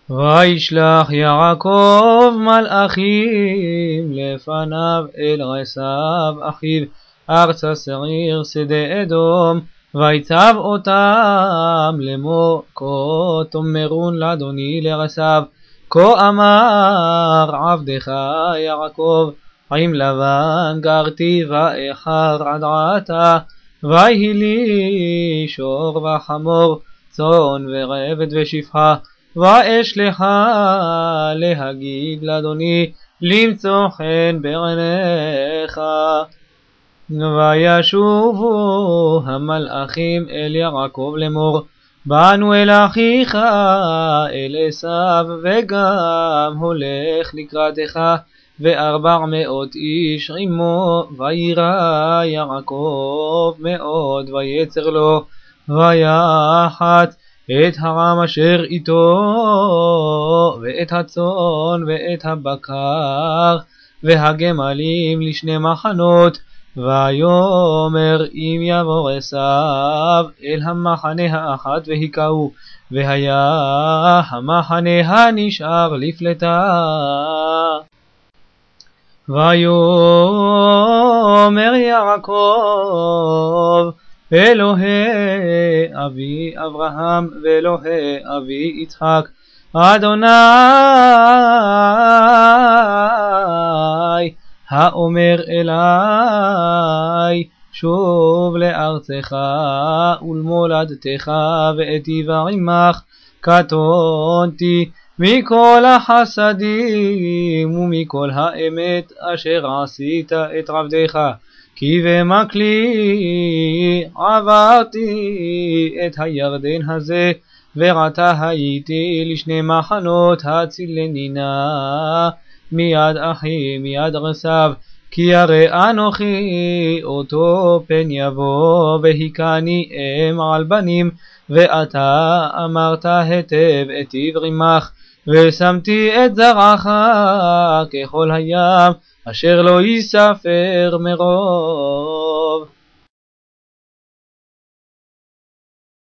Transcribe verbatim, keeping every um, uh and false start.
וישלח יעקב מלאכים לפניו אל עשיו אחיו ארצה שעיר שדה אדום, ויצב אותם לאמור, כה תאמרון לאדוני לעשיו, כה אמר עבדך יעקב, עם לבן גרתי ואיחר עד עתה, ויהי לי שור וחמור, צאן ורבד ושפחה, ואשלחה להגיד לאדוני, למצוא חן בעיניך. וישובו המלאכים אל יעקב לאמור, באנו אל אחיך אל עשיו, וגם הולך לקראתך, וארבע מאות איש עמו. וירא יעקב מאוד ויצר לו, ויחת את העם אשר איתו, ואת הצאן ואת הבקר והגמלים לשני מחנות. ויאמר, אם יבוא עשיו אל המחנה האחת והיכהו, והיה המחנה הנשאר לפלטה. ויאמר יעקב, אלוהי אבי אברהם ואלוהי אבי יצחק, אדוני האומר אלי, שוב לארצך ולמולדתך ואיטיב עמך. קטונתי מכל החסדים ומכל האמת אשר עשית את עבדך, כי במקלי עברתי את הירדן הזה, ועתה הייתי לשני מחנות, הצילני נא מיד אחי מיד עשיו, כי הרי אנוכי אותו פן יבוא והיכני אם על בנים, ואתה אמרת היטב איטיב עמך, ושמתי את זרעך ככל הים אשר לא יספר מראש.